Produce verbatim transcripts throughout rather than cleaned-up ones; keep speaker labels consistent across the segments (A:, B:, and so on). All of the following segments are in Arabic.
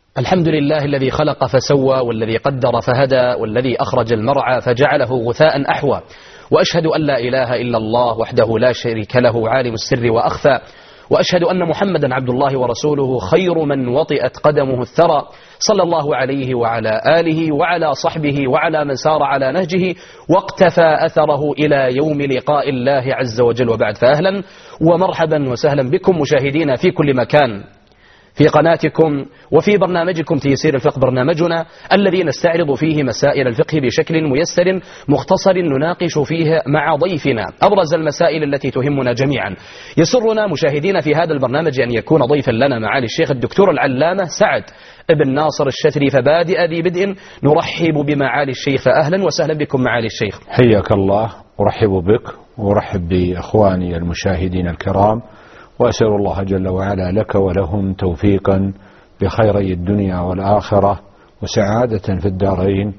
A: الحمد لله الذي خلق فسوى، والذي قدر فهدى، والذي أخرج المرعى فجعله غثاء أحوى. وأشهد أن لا إله إلا الله وحده لا شريك له عالم السر وأخفى. وأشهد أن محمدا عبد الله ورسوله خير من وطئت قدمه الثرى، صلى الله عليه وعلى آله وعلى صحبه وعلى من سار على نهجه واقتفى أثره إلى يوم لقاء الله عز وجل. وبعد، فأهلا ومرحبا وسهلا بكم مشاهدينا في كل مكان في قناتكم وفي برنامجكم تيسير الفقه، برنامجنا الذي نستعرض فيه مسائل الفقه بشكل ميسر مختصر، نناقش فيه مع ضيفنا أبرز المسائل التي تهمنا جميعا. يسرنا مشاهدينا في هذا البرنامج أن يكون ضيفا لنا معالي الشيخ الدكتور العلامة سعد ابن ناصر الشتري. فبادئ ذي بدء نرحب بمعالي الشيخ، فأهلا وسهلا بكم معالي الشيخ.
B: حياك الله، أرحب بك وأرحب بإخواني المشاهدين الكرام، وأسأل الله جل وعلا لك ولهم توفيقا بخيري الدنيا والآخرة، وسعادة في الدارين،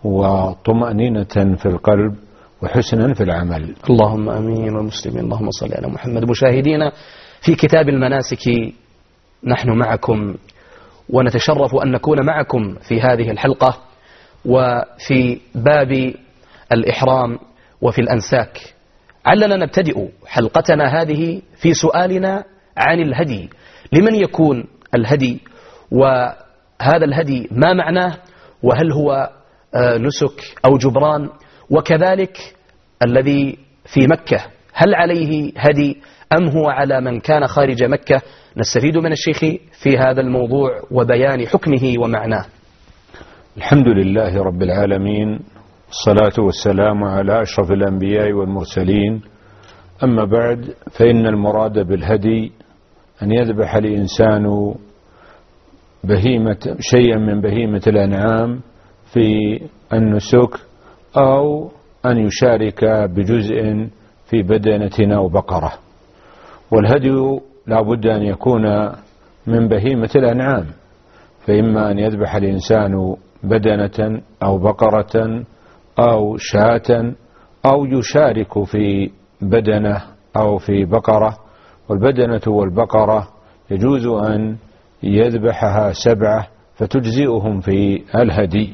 B: وطمأنينة في القلب، وحسنا في العمل.
A: اللهم أمين والمسلمين، اللهم صل على محمد. مشاهدينا، في كتاب المناسك نحن معكم، ونتشرف أن نكون معكم في هذه الحلقة، وفي باب الإحرام وفي الأنساك. علنا نبتدئ حلقتنا هذه في سؤالنا عن الهدي. لمن يكون الهدي؟ وهذا الهدي ما معناه؟ وهل هو نسك أو جبران؟ وكذلك الذي في مكة، هل عليه هدي أم هو على من كان خارج مكة؟ نستفيد من الشيخ في هذا الموضوع وبيان حكمه ومعناه.
B: الحمد لله رب العالمين، الصلاة والسلام على أشرف الأنبياء والمرسلين. أما بعد، فإن المراد بالهدي أن يذبح الإنسان بهيمة شيئا من بهيمة الأنعام في النسك، أو أن يشارك بجزء في بدنة أو بقرة. والهدي لا بد أن يكون من بهيمة الأنعام، فإما أن يذبح الإنسان بدنة أو بقرة أو شاة، أو يشارك في بدنة أو في بقرة. والبدنة والبقرة يجوز أن يذبحها سبعة فتجزئهم في الهدي.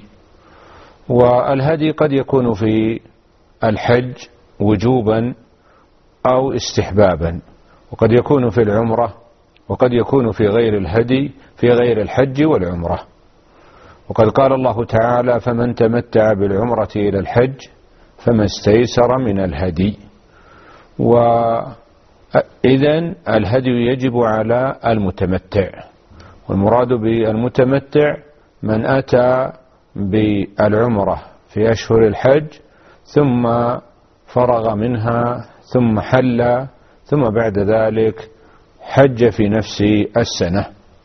B: والهدي قد يكون في الحج وجوبا أو استحبابا، وقد يكون في العمرة، وقد يكون في غير الهدي في غير الحج والعمرة. وقد قال الله تعالى: فمن تمتع بالعمرة إلى الحج فما استيسر من الهدي. وإذن الهدي يجب على المتمتع، والمراد بالمتمتع من أتى بالعمرة في أشهر الحج ثم فرغ منها ثم حل، ثم بعد ذلك حج في نفس السنة.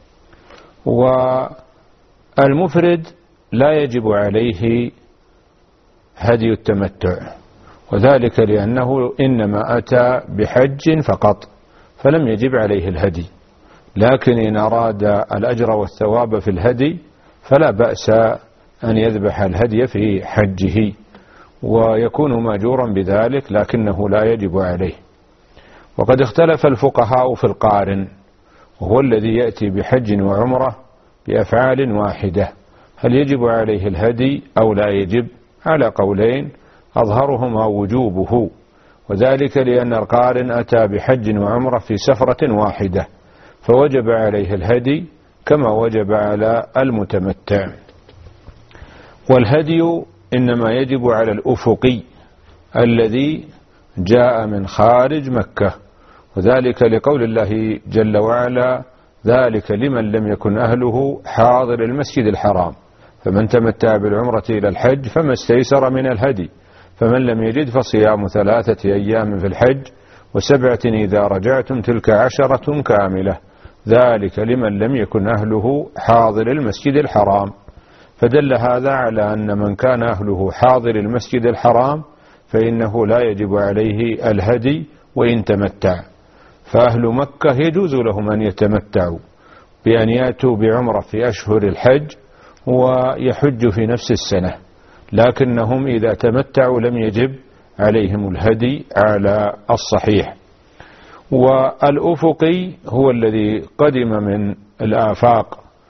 B: والمفرد لا يجب عليه هدي التمتع، وذلك لأنه إنما أتى بحج فقط، فلم يجب عليه الهدي. لكن إن أراد الأجر والثواب في الهدي فلا بأس أن يذبح الهدي في حجه، ويكون ماجورا بذلك، لكنه لا يجب عليه. وقد اختلف الفقهاء في القارن، وهو الذي يأتي بحج وعمرة بأفعال واحدة، هل يجب عليه الهدي أو لا يجب؟ على قولين، أظهرهما وجوبه، وذلك لأن القارن أتى بحج وعمرة في سفرة واحدة، فوجب عليه الهدي كما وجب على المتمتع. والهدي إنما يجب على الأفقي الذي جاء من خارج مكة، وذلك لقول الله جل وعلا: ذلك لمن لم يكن أهله حاضر المسجد الحرام، فمن تمتع بالعمرة إلى الحج فما استيسر من الهدي، فمن لم يجد فصيام ثلاثة أيام في الحج وسبعة إذا رجعتم تلك عشرة كاملة، ذلك لمن لم يكن أهله حاضر المسجد الحرام. فدل هذا على أن من كان أهله حاضر المسجد الحرام فإنه لا يجب عليه الهدي وإن تمتع. فأهل مكة يجوز لهم أن يتمتعوا بأن يأتوا بعمرة في أشهر الحج ويحج في نفس السنة، لكنهم إذا تمتعوا لم يجب عليهم الهدي على الصحيح. والأفقي هو الذي قدم من الآفاق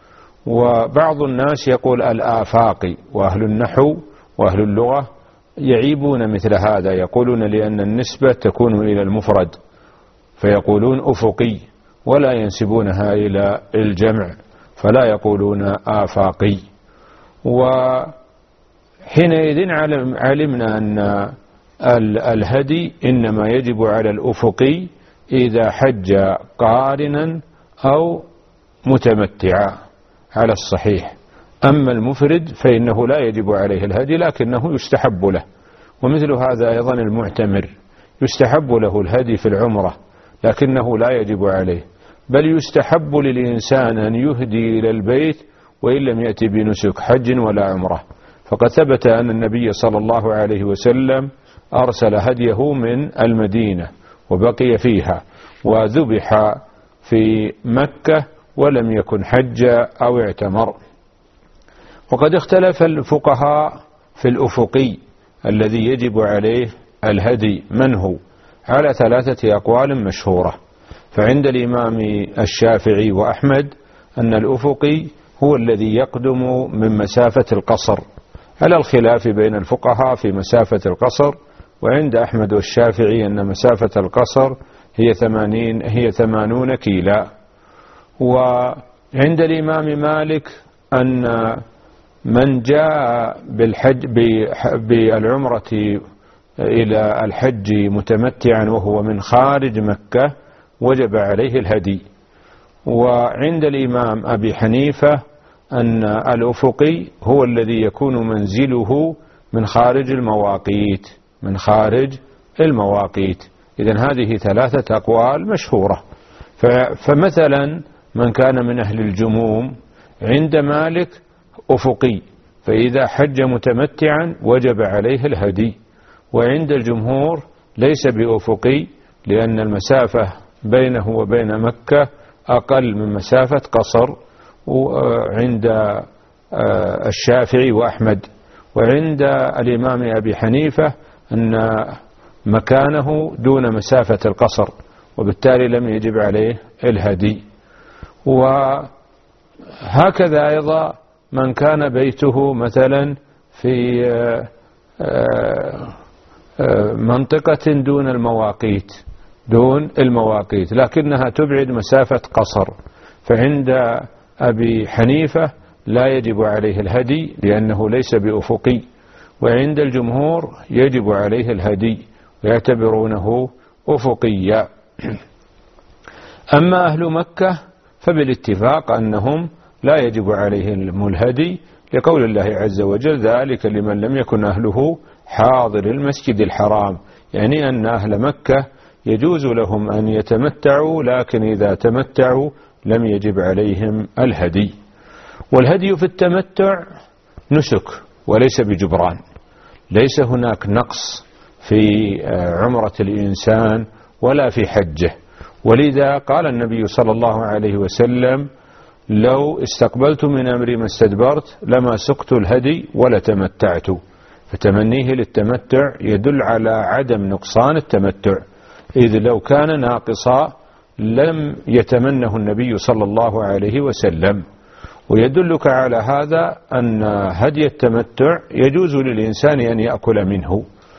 B: وبعض الناس يقول الآفاقي، وأهل النحو وأهل اللغة يعيبون مثل هذا، يقولون لأن النسبة تكون إلى المفرد فيقولون أفقي ولا ينسبونها إلى الجمع فلا يقولون آفاقي. وحينئذ علمنا أن الهدي إنما يجب على الأفقي إذا حج قارنا أو متمتعا على الصحيح. أما المفرد فإنه لا يجب عليه الهدي لكنه يستحب له. ومثل هذا أيضا المعتمر يستحب له الهدي في العمرة لكنه لا يجب عليه، بل يستحب للإنسان أن يهدي إلى البيت وإن لم يأتي بنسك حج ولا عمرة. فقد ثبت أن النبي صلى الله عليه وسلم أرسل هديه من المدينة وبقي فيها وذبح في مكة ولم يكن حج أو اعتمر. وقد اختلف الفقهاء في الأفقي الذي يجب عليه الهدي من هو على ثلاثة أقوال مشهورة. فعند الإمام الشافعي وأحمد أن الأفقي هو الذي يقدم من مسافة القصر على الخلاف بين الفقهاء في مسافة القصر، وعند أحمد والشافعي أن مسافة القصر هي ثمانين هي ثمانون كيلا. وعند الإمام مالك أن من جاء بالحج بالعمرة إلى الحج متمتعا وهو من خارج مكة وجب عليه الهدي. وعند الإمام أبي حنيفة أن الأفقي هو الذي يكون منزله من خارج المواقيت من خارج المواقيت. إذن هذه ثلاثة أقوال مشهورة. فمثلا من كان من أهل الجموم عند مالك أفقي، فإذا حج متمتعا وجب عليه الهدي. وعند الجمهور ليس بأفقي لأن المسافة بينه وبين مكة أقل من مسافة قصر عند الشافعي وأحمد. وعند الإمام أبي حنيفة أن مكانه دون مسافة القصر وبالتالي لم يجب عليه الهدي. وهكذا أيضا من كان بيته مثلا في منطقة دون المواقيت دون المواقيت لكنها تبعد مسافة قصر، فعند أبي حنيفة لا يجب عليه الهدي لأنه ليس بأفقي، وعند الجمهور يجب عليه الهدي ويعتبرونه أفقيا. أما أهل مكة فبالاتفاق أنهم لا يجب عليهم الهدي لقول الله عز وجل ذلك لمن لم يكن أهله حاضر المسجد الحرام، يعني أن أهل مكة يجوز لهم أن يتمتعوا لكن إذا تمتعوا لم يجب عليهم الهدي. والهدي في التمتع نسك وليس بجبران، ليس هناك نقص في عمرة الإنسان ولا في حجه. ولذا قال النبي صلى الله عليه وسلم لو استقبلت من أمري ما استدبرت لما سقت الهدي ولا تمتعت. فتمنيه للتمتع يدل على عدم نقصان التمتع، إذ لو كان ناقصا لم يتمنه النبي صلى الله عليه وسلم. ويدلك على هذا أن هدي التمتع يجوز للإنسان أن يأكل منه،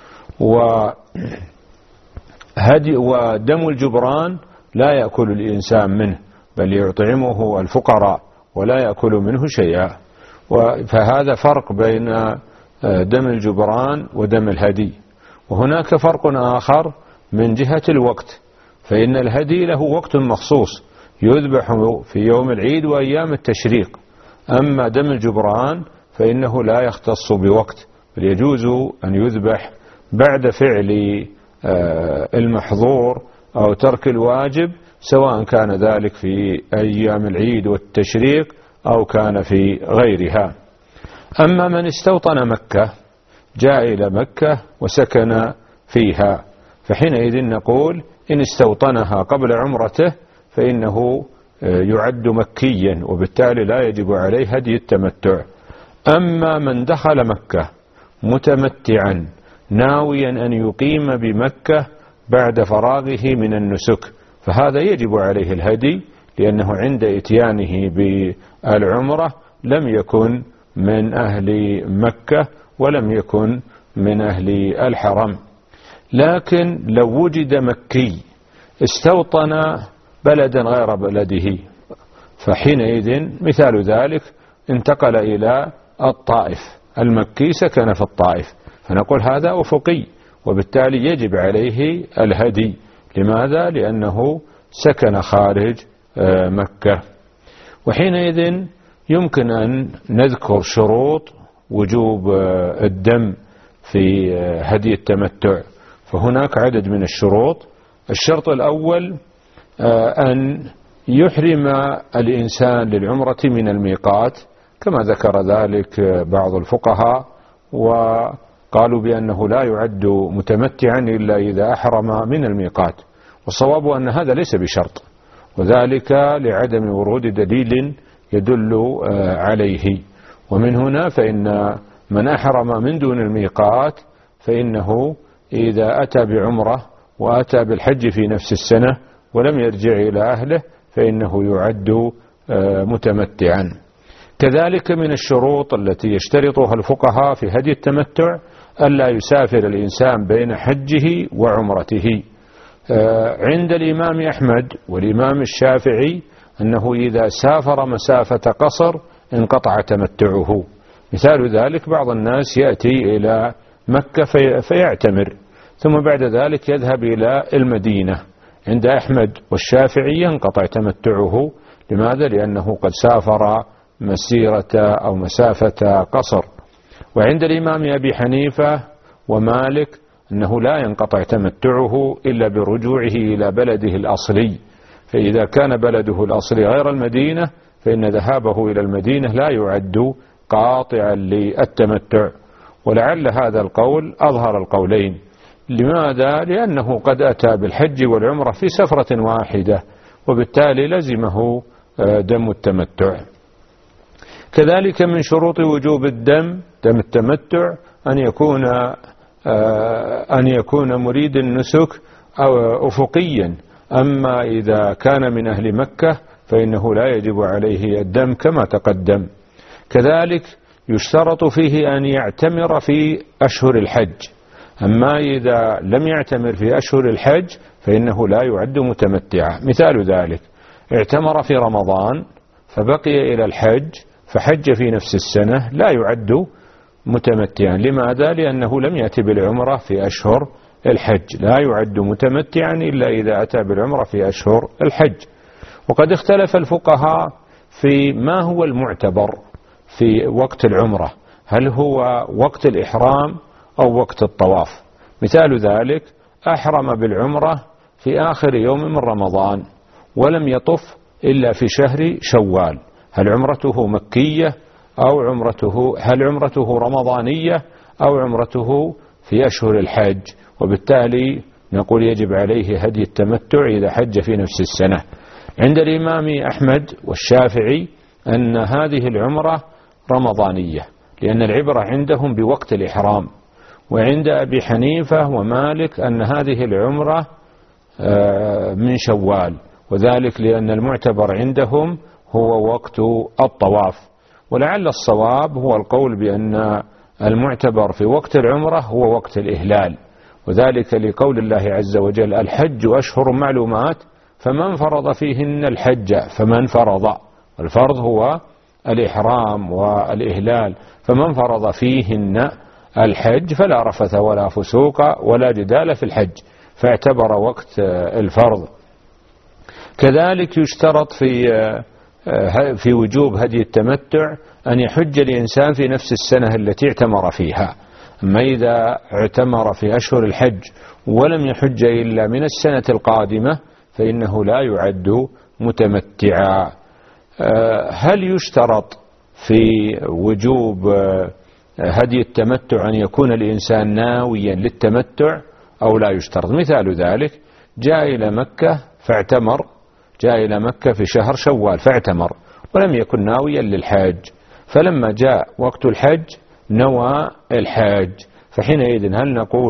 B: وهدي ودم الجبران لا يأكل الإنسان منه بل يطعمه الفقراء ولا يأكل منه شيئا. فهذا فرق بين دم الجبران ودم الهدي. وهناك فرق آخر من جهة الوقت، فإن الهدي له وقت مخصوص يذبح في يوم العيد وأيام التشريق، أما دم الجبران فإنه لا يختص بوقت بل يجوز أن يذبح بعد فعل المحظور أو ترك الواجب، سواء كان ذلك في أيام العيد والتشريق أو كان في غيرها. أما من استوطن مكة جاء إلى مكة وسكن فيها فحينئذ نقول إن استوطنها قبل عمرته فإنه يعد مكيا وبالتالي لا يجب عليه هدي التمتع. أما من دخل مكة متمتعا ناويا أن يقيم بمكة بعد فراغه من النسك فهذا يجب عليه الهدي لأنه عند إتيانه بالعمرة لم يكن من أهل مكة ولم يكن من أهل الحرم. لكن لو وجد مكي استوطن بلدا غير بلده، فحينئذ مثال ذلك انتقل إلى الطائف، المكي سكن في الطائف، فنقول هذا أفقي، وبالتالي يجب عليه الهدي. لماذا؟ لأنه سكن خارج مكة. وحينئذ يمكن أن نذكر شروط وجوب الدم في هدي التمتع، فهناك عدد من الشروط. الشرط الأول أن يحرم الإنسان للعمرة من الميقات، كما ذكر ذلك بعض الفقهاء وقالوا بأنه لا يعد متمتعا إلا إذا أحرم من الميقات، والصواب أن هذا ليس بشرط، وذلك لعدم ورود دليل يدل عليه. ومن هنا فإن من أحرم من دون الميقات فإنه إذا أتى بعمرة وأتى بالحج في نفس السنة ولم يرجع إلى أهله فإنه يعد متمتعا. كذلك من الشروط التي يشترطها الفقهاء في هدي التمتع ألا يسافر الإنسان بين حجه وعمرته. عند الإمام أحمد والإمام الشافعي أنه إذا سافر مسافة قصر انقطع تمتعه. مثال ذلك بعض الناس يأتي إلى مكة في فيعتمر ثم بعد ذلك يذهب إلى المدينة، عند أحمد والشافعي ينقطع تمتعه. لماذا؟ لأنه قد سافر مسيرة أو مسافة قصر. وعند الإمام أبي حنيفة ومالك أنه لا ينقطع تمتعه إلا برجوعه إلى بلده الأصلي، فإذا كان بلده الأصلي غير المدينة فإن ذهابه إلى المدينة لا يعد قاطعا للتمتع. ولعل هذا القول أظهر القولين. لماذا؟ لأنه قد أتى بالحج والعمرة في سفرة واحدة، وبالتالي لزمه دم التمتع. كذلك من شروط وجوب الدم دم التمتع أن يكون أن يكون مريد النسك أو أفقيا. أما إذا كان من أهل مكة فإنه لا يجب عليه الدم كما تقدم. كذلك يشترط فيه أن يعتمر في أشهر الحج، أما إذا لم يعتمر في أشهر الحج فإنه لا يعد متمتعا. مثال ذلك اعتمر في رمضان فبقي إلى الحج فحج في نفس السنة لا يعد متمتعا. لماذا؟ لأنه لم يأتي بالعمرة في أشهر الحج، لا يعد متمتعا إلا إذا أتى بالعمرة في أشهر الحج. وقد اختلف الفقهاء في ما هو المعتبر في وقت العمرة، هل هو وقت الإحرام أو وقت الطواف. مثال ذلك أحرم بالعمرة في آخر يوم من رمضان ولم يطف إلا في شهر شوال، هل عمرته مكية أو عمرته هل عمرته رمضانية أو عمرته في أشهر الحج؟ وبالتالي نقول يجب عليه هدي التمتع إذا حج في نفس السنة. عند الإمام أحمد والشافعي أن هذه العمرة رمضانية لأن العبرة عندهم بوقت الإحرام. وعند أبي حنيفة ومالك أن هذه العمرة من شوال، وذلك لأن المعتبر عندهم هو وقت الطواف. ولعل الصواب هو القول بأن المعتبر في وقت العمرة هو وقت الإهلال، وذلك لقول الله عز وجل الحج أشهر معلومات فمن فرض فيهن الحج فمن فرض، الفرض هو الإحرام والإهلال، فمن فرض فيهن الحج فلا رفث ولا فسوق ولا جدال في الحج، فاعتبر وقت الفرض. كذلك يشترط في في وجوب هدي التمتع أن يحج الإنسان في نفس السنة التي اعتمر فيها. أما إذا اعتمر في أشهر الحج ولم يحج إلا من السنة القادمة فإنه لا يعد متمتعا. هل يشترط في وجوب هدي التمتع أن يكون الإنسان ناويا للتمتع أو لا يشترط؟ مثال ذلك جاء إلى مكة فاعتمر، جاء إلى مكة في شهر شوال فاعتمر ولم يكن ناويا للحج، فلما جاء وقت الحج نوى الحج، فحينئذ هل نقول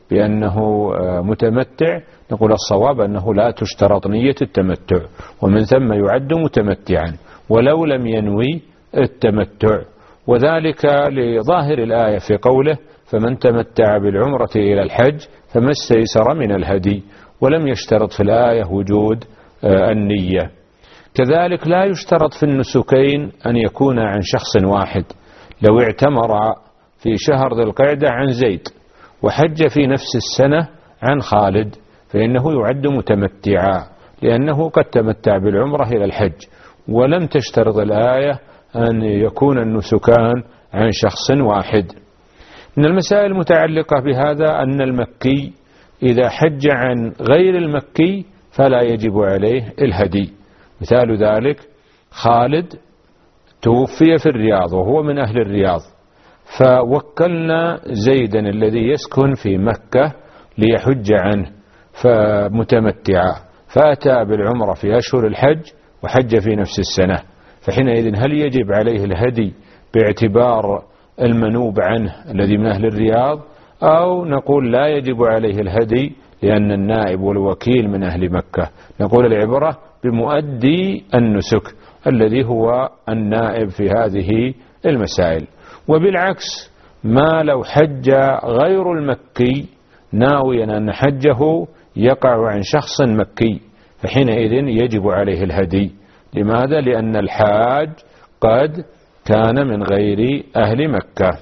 B: بأنه متمتع، نقول الصواب أنه لا تشترط نية التمتع، ومن ثم يعد متمتعا ولو لم ينوي التمتع، وذلك لظاهر الآية في قوله فمن تمتع بالعمرة إلى الحج فما استيسر من الهدي، ولم يشترط في الآية وجود النية. كذلك لا يشترط في النسكين أن يكون عن شخص واحد. لو اعتمر في شهر ذي القعدة عن زيد وحج في نفس السنة عن خالد فإنه يعد متمتعا، لأنه قد تمتع بالعمرة إلى الحج، ولم تشترط الآية أن يكون النسكان عن شخص واحد. من المسائل المتعلقة بهذا أن المكي إذا حج عن غير المكي فلا يجب عليه الهدي. مثال ذلك خالد توفي في الرياض وهو من أهل الرياض، فوكلنا زيدا الذي يسكن في مكة ليحج عنه فمتمتعا، فأتى بالعمرة في أشهر الحج وحج في نفس السنة، فحينئذ هل يجب عليه الهدي باعتبار المنوب عنه الذي من أهل الرياض، أو نقول لا يجب عليه الهدي لأن النائب والوكيل من أهل مكة؟ نقول العبرة بمؤدي النسك الذي هو النائب في هذه المسائل. وبالعكس ما لو حج غير المكي ناويا أن حجه يقع عن شخص مكي، فحينئذ يجب عليه الهدي. لماذا؟ لأن الحاج قد كان من غير أهل مكة.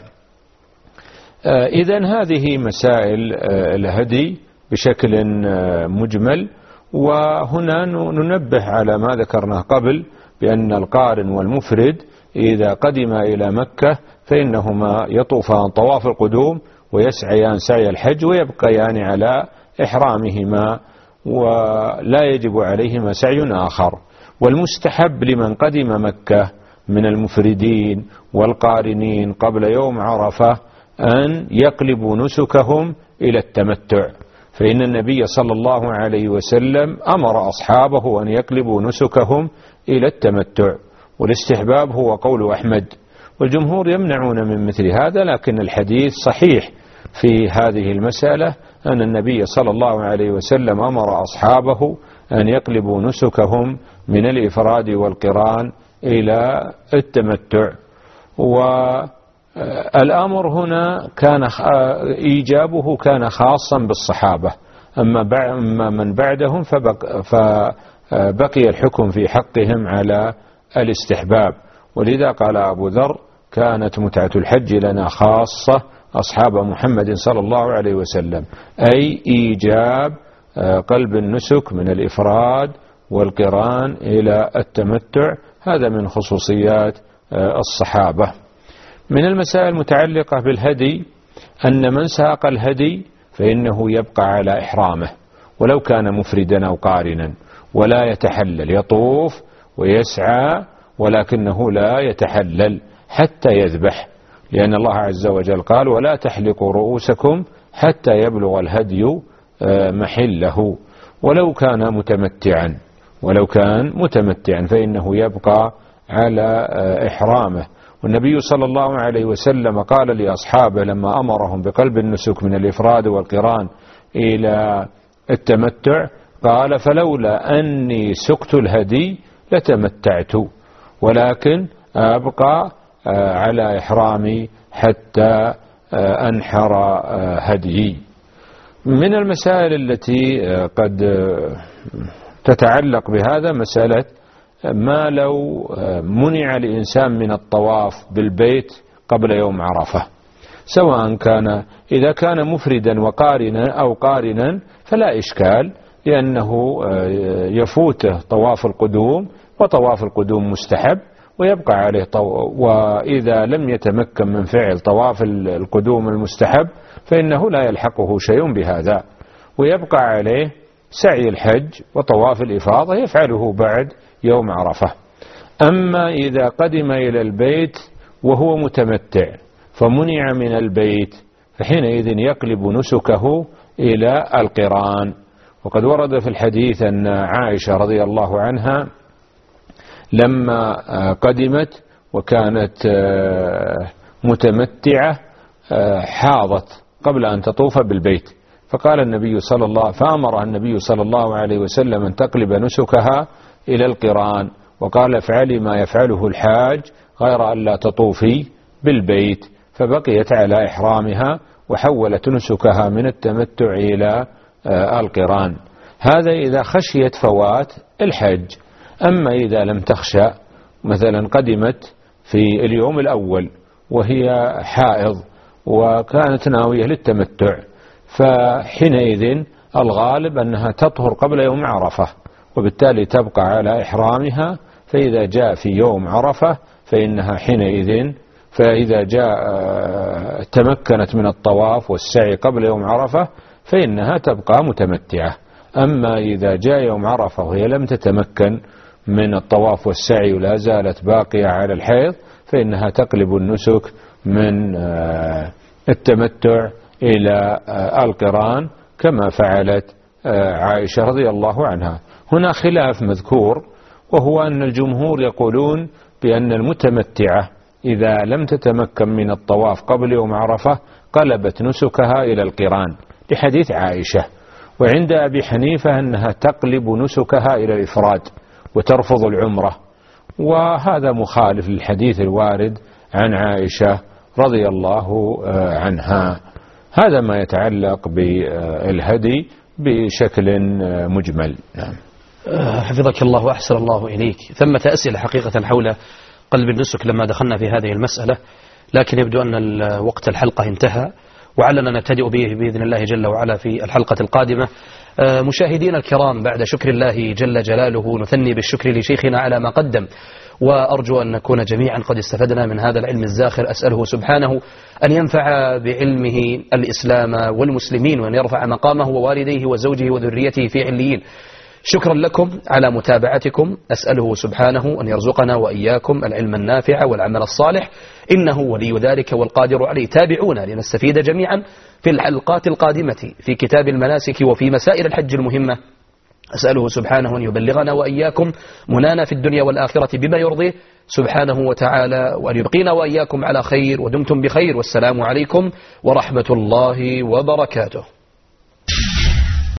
B: إذن هذه مسائل الهدي بشكل مجمل. وهنا ننبه على ما ذكرناه قبل بأن القارن والمفرد إذا قدم إلى مكة فإنهما يطوفان طواف القدوم ويسعيان سعي الحج ويبقيان على إحرامهما ولا يجب عليهما سعي آخر. والمستحب لمن قدم مكة من المفردين والقارنين قبل يوم عرفة أن يقلبوا نسكهم إلى التمتع، فإن النبي صلى الله عليه وسلم أمر أصحابه أن يقلبوا نسكهم إلى التمتع، والاستحباب هو قول أحمد، والجمهور يمنعون من مثل هذا، لكن الحديث صحيح في هذه المسألة أن النبي صلى الله عليه وسلم أمر أصحابه أن يقلبوا نسكهم من الإفراد والقران إلى التمتع. والأمر هنا كان إيجابه كان خاصا بالصحابة، أما من بعدهم فبقي الحكم في حقهم على الاستحباب. ولذا قال أبو ذر كانت متعة الحج لنا خاصة أصحاب محمد صلى الله عليه وسلم، أي إيجاب قلب النسك من الإفراد والقران إلى التمتع، هذا من خصوصيات الصحابة. من المسائل المتعلقة بالهدي أن من ساق الهدي فإنه يبقى على إحرامه ولو كان مفردا أو قارنا، ولا يتحلل، يطوف ويسعى ولكنه لا يتحلل حتى يذبح، لأن الله عز وجل قال ولا تحلقوا رؤوسكم حتى يبلغ الهدي محله. ولو كان متمتعا ولو كان متمتعا فإنه يبقى على إحرامه. والنبي صلى الله عليه وسلم قال لأصحابه لما أمرهم بقلب النسك من الإفراد والقران إلى التمتع قال فلولا أني سقت الهدي لتمتعت ولكن أبقى على إحرامي حتى أنحر هديي. من المسائل التي قد تتعلق بهذا مسألة ما لو منع الإنسان من الطواف بالبيت قبل يوم عرفة، سواء كان إذا كان مفردا وقارنا أو قارنا فلا إشكال، لأنه يفوته طواف القدوم، وطواف القدوم مستحب ويبقى عليه طو... وإذا لم يتمكن من فعل طواف القدوم المستحب فإنه لا يلحقه شيء بهذا، ويبقى عليه سعي الحج وطواف الإفاضة يفعله بعد يوم عرفة. أما إذا قدم إلى البيت وهو متمتع فمنع من البيت فحينئذ يقلب نسكه إلى القران. وقد ورد في الحديث أن عائشة رضي الله عنها لما قدمت وكانت متمتعة حاضت قبل أن تطوف بالبيت، فقال النبي صلى الله فأمر النبي صلى الله عليه وسلم أن تقلب نسكها إلى القران، وقال افعلي ما يفعله الحاج غير أن لا تطوفي بالبيت، فبقيت على إحرامها وحولت نسكها من التمتع إلى القران. هذا إذا خشيت فوات الحج. أما إذا لم تخشى، مثلا قدمت في اليوم الأول وهي حائض وكانت ناوية للتمتع، فحينئذ الغالب أنها تطهر قبل يوم عرفة، وبالتالي تبقى على إحرامها. فإذا جاء في يوم عرفة فإنها حينئذ فإذا جاء تمكنت من الطواف والسعي قبل يوم عرفة فإنها تبقى متمتعة. أما إذا جاء يوم عرفة وهي لم تتمكن من الطواف والسعي ولا زالت باقية على الحيض فإنها تقلب النسك من التمتع إلى القران كما فعلت عائشة رضي الله عنها. هنا خلاف مذكور، وهو أن الجمهور يقولون بأن المتمتعة إذا لم تتمكن من الطواف قبل يوم عرفة قلبت نسكها إلى القران لحديث عائشة، وعند أبي حنيفة أنها تقلب نسكها إلى الإفراد وترفض العمرة، وهذا مخالف للحديث الوارد عن عائشة رضي الله عنها. هذا ما يتعلق بالهدي بشكل مجمل. نعم.
A: حفظك الله وأحسن الله إليك. ثمة أسئلة حقيقة حول قلب النسك لما دخلنا في هذه المسألة، لكن يبدو أن وقت الحلقة انتهى، وعلنا نبتدئ به بإذن الله جل وعلا في الحلقة القادمة. مشاهدينا الكرام، بعد شكر الله جل جلاله نثني بالشكر لشيخنا على ما قدم، وأرجو أن نكون جميعا قد استفدنا من هذا العلم الزاخر. أسأله سبحانه أن ينفع بعلمه الإسلام والمسلمين، وأن يرفع مقامه ووالديه وزوجه وذريته في عليين. شكرا لكم على متابعتكم. أسأله سبحانه أن يرزقنا وإياكم العلم النافع والعمل الصالح، إنه ولي ذلك والقادر عليه. تابعونا لنستفيد جميعا في الحلقات القادمة في كتاب المناسك وفي مسائل الحج المهمة. أسأله سبحانه أن يبلغنا وإياكم منانا في الدنيا والآخرة بما يرضيه سبحانه وتعالى، وأن يبقينا وإياكم على خير ودمتم بخير. والسلام عليكم ورحمة الله وبركاته.